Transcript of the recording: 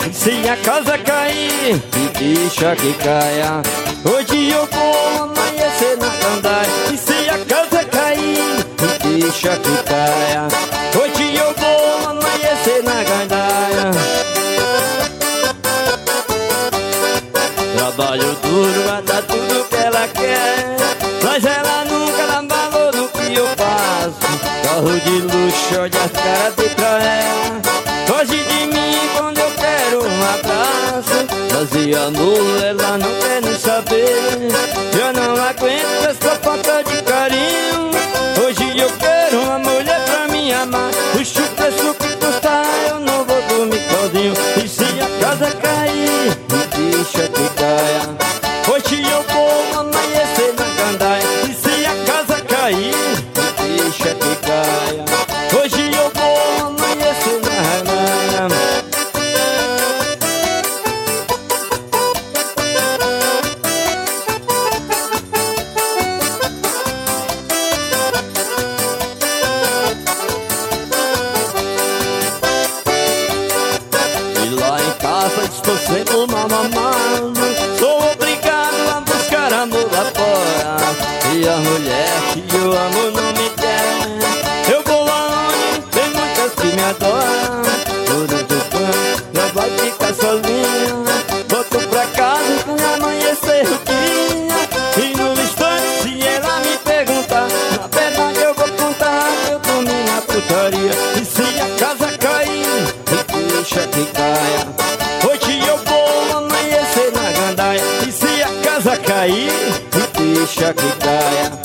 Se a casa cair, deixa que caia. Hoje eu vou amanhecer na gandaia. E se a casa cair, deixa que caia. Hoje eu vou amanhecer na gandaia. Trabalho duro, vai dar tudo que ela quer, mas ela nunca dá valor no que eu faço. Carro de luxo, olha as caras de pra ela. Foge de mim quando eu quero um abraço. Vazia nula, ela não quer nem saber. Eu não aguento essa falta de carinho. Hoje eu quero uma mulher pra me amar. Puxa o preço que custar, eu não vou dormir sozinho. E se a casa cair, deixa que caia. Hoje eu vou amanhecer na gandaia. E se a casa cair, deixa que caia. Hoje eu vou amanhecer na gandaia. E lá em casa estou sendo mal amado. Sou obrigado a buscar amor lá fora. E a mulher que eu amo não me quer. Eu vou aonde tem muitas que me adoram. Durante o tempo não vai ficar sozinha. Volto pra casa quando amanhecer o dia. E no instante se ela me perguntar, na verdade eu vou contar que eu dormi na putaria. E se a casa cair, deixa que caia. Hoje eu vou amanhecer na gandaia. E se a casa cair, deixa que caia.